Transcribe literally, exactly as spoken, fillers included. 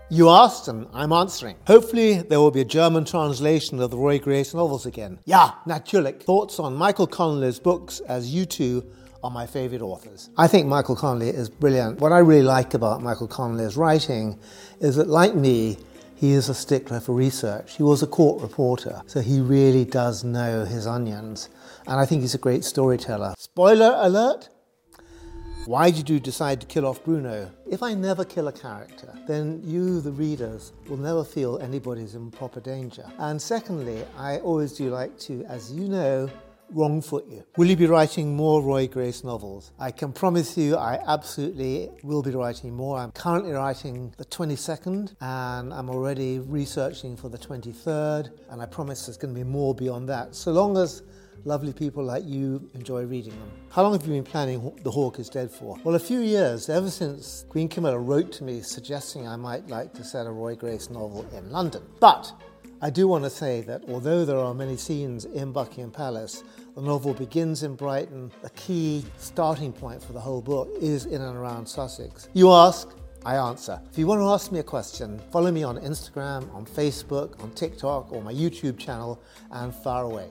You asked and I'm answering. Hopefully there will be a German translation of the Roy Grace novels again. Ja, natürlich. Thoughts on Michael Connelly's books, as you two are my favourite authors. I think Michael Connelly is brilliant. What I really like about Michael Connelly's writing is that, like me, he is a stickler for research. He was a court reporter, so he really does know his onions. And I think he's a great storyteller. Spoiler alert! Why did you decide to kill off Bruno? If I never kill a character, then you, the readers, will never feel anybody's in proper danger. And secondly, I always do like to, as you know, wrong foot you. Will you be writing more Roy Grace novels? I can promise you I absolutely will be writing more. I'm currently writing the twenty-second and I'm already researching for the twenty-third, and I promise there's going to be more beyond that, so long as lovely people like you enjoy reading them. How long have you been planning The Hawk is Dead for? Well, a few years, ever since Queen Camilla wrote to me suggesting I might like to set a Roy Grace novel in London. But I do want to say that although there are many scenes in Buckingham Palace, the novel begins in Brighton. The key starting point for the whole book is in and around Sussex. You ask, I answer. If you want to ask me a question, follow me on Instagram, on Facebook, on TikTok, or my YouTube channel, and far away.